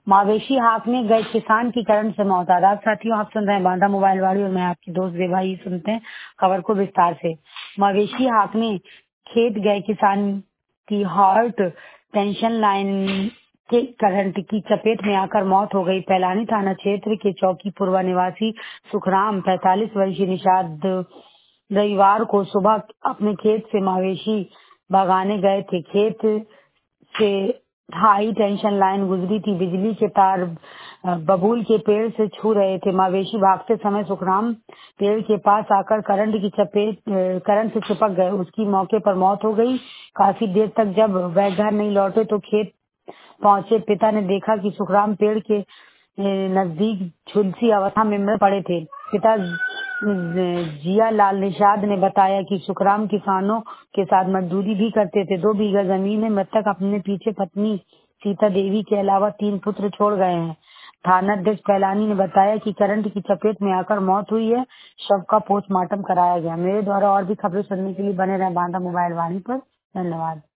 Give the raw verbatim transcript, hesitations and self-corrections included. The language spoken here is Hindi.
मवेशी हाँकने गए किसान की करंट से मौत। आदाब साथियों, आप सुन रहे हैं बांधा मोबाइल वाड़ी और मैं आपकी दोस्त बेभाई। सुनते हैं खबर को विस्तार से। मवेशी हाँकने खेत गए किसान की हार्ट टेंशन लाइन के करंट की चपेट में आकर मौत हो गई। पैलानी थाना क्षेत्र के चौकी पूर्वा निवासी सुखराम पैंतालीस वर्षीय निषाद रविवार को सुबह अपने खेत से मवेशी भगाने गए थे। खेत से हाई टेंशन लाइन गुजरी थी। बिजली के तार बबूल के पेड़ से छू रहे थे। मवेशी भागते समय सुखराम पेड़ के पास आकर करंट की चपेट करंट से चिपक गए। उसकी मौके पर मौत हो गई। काफी देर तक जब वह घर नहीं लौटे तो खेत पहुंचे पिता ने देखा कि सुखराम पेड़ के नजदीक झुलसी अवस्था में मर पड़े थे। पिता जिया लाल निषाद ने बताया कि सुखराम किसानों के साथ मजदूरी भी करते थे। दो बीघा जमीन में मृतक अपने पीछे पत्नी सीता देवी के अलावा तीन पुत्र छोड़ गए हैं। थानाध्यक्ष पैलानी ने बताया कि करंट की चपेट में आकर मौत हुई है। शव का पोस्टमार्टम कराया गया। मेरे द्वारा और भी खबरें सुनने के लिए बने रहे बांधा मोबाइल वाणी पर। धन्यवाद।